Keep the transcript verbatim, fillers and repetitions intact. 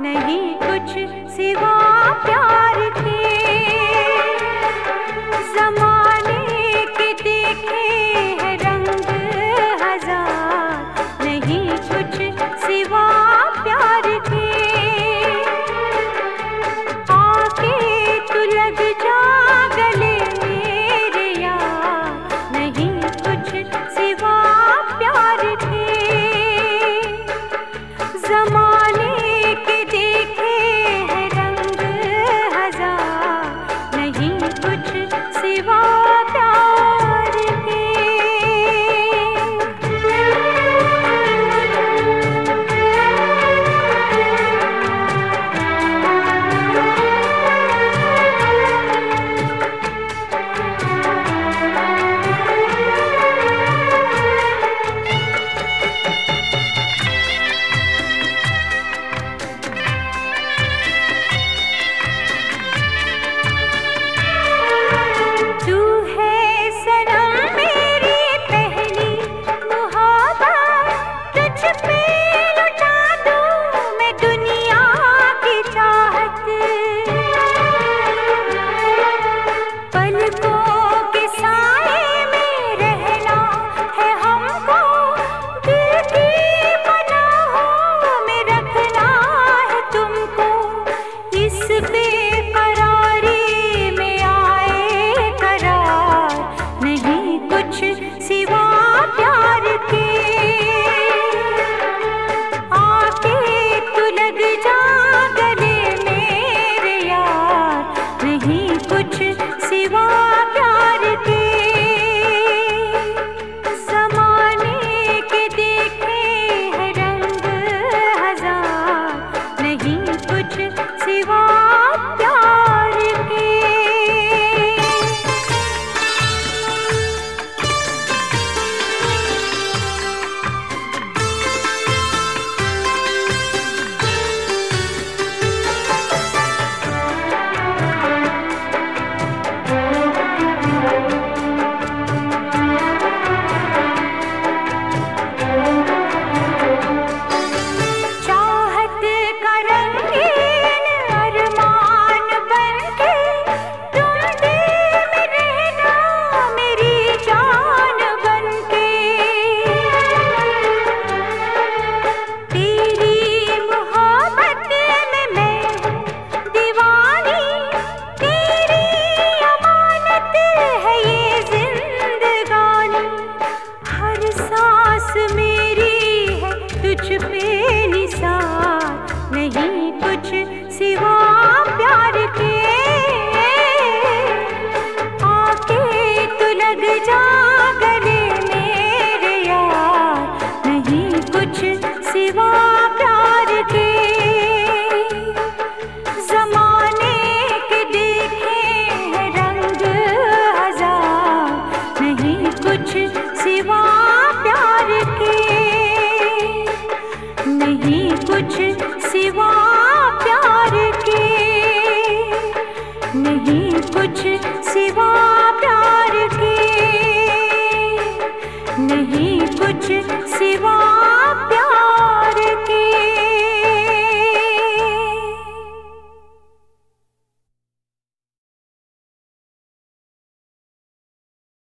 नहीं कुछ सिवा प्यार के। ज़माने के देखे हैं रंग हजार, नहीं कुछ सिवा प्यार के। आके तू लग जा गले मेरे यार, नहीं कुछ सिवा प्यार के। ज़माने के देखे हैं रंग हजार, नहीं कुछ सिवा प्यार के। सिवा प्यार के। आके तू लग जा गले मेरे यार, नहीं कुछ सिवा प्यार के। ज़माने के देखे हैं रंग हजार, नहीं कुछ सिवा प्यार के। पे निसार, नहीं कुछ सिवा प्यार के। आके तू लग जा गले मेरे यार, नहीं कुछ सिवा प्यार के। ज़माने के देखे हैं रंग हजार, नहीं कुछ सिवा प्यार के। नहीं कुछ सिवा प्यार के, नहीं कुछ सिवा प्यार के, नहीं कुछ सिवा